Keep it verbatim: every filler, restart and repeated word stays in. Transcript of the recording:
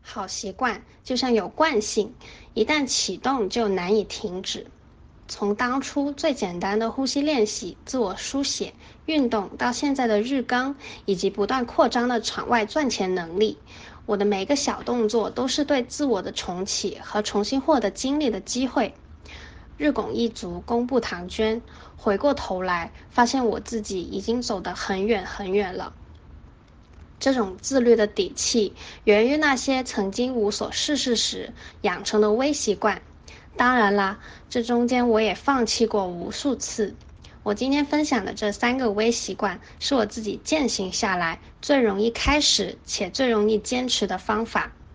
好习惯就像有惯性，一旦启动就难以停止。从当初最简单的呼吸练习、自我书写、运动，到现在的日更，以及不断扩张的场外赚钱能力，我的每个小动作都是对自我的重启和重新获得经历的机会。日拱一卒，功不唐捐，回过头来，发现我自己已经走得很远很远了。这种自律的底气，源于那些曾经无所事事时养成的微习惯。当然啦，这中间我也放弃过无数次。我今天分享的这三个微习惯，是我自己践行下来最容易开始且最容易坚持的方法。